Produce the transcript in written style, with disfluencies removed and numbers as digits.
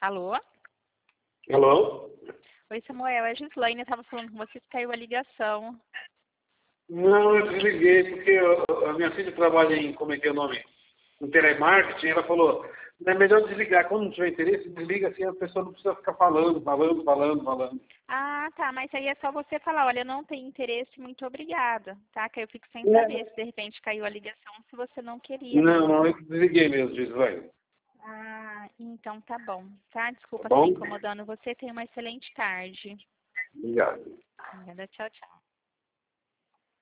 Alô? Alô? Oi, Samuel, é a Gislaine, eu estava falando com você que caiu a ligação. Não, eu desliguei porque a minha filha trabalha em, como é que é o nome? Em telemarketing, ela falou, não é melhor desligar, quando não tiver interesse, desliga assim, a pessoa não precisa ficar falando. Ah, tá, mas aí é só você falar, olha, eu não tenho interesse, muito obrigada, tá? Que eu fico sem saber É. se de repente caiu a ligação, se você não queria Não, mesmo. eu desliguei mesmo, Gislaine. Ah, então tá bom, tá? Tá Desculpa estar bom? incomodando você, tenha uma excelente tarde. Obrigado. Obrigada, tchau, tchau.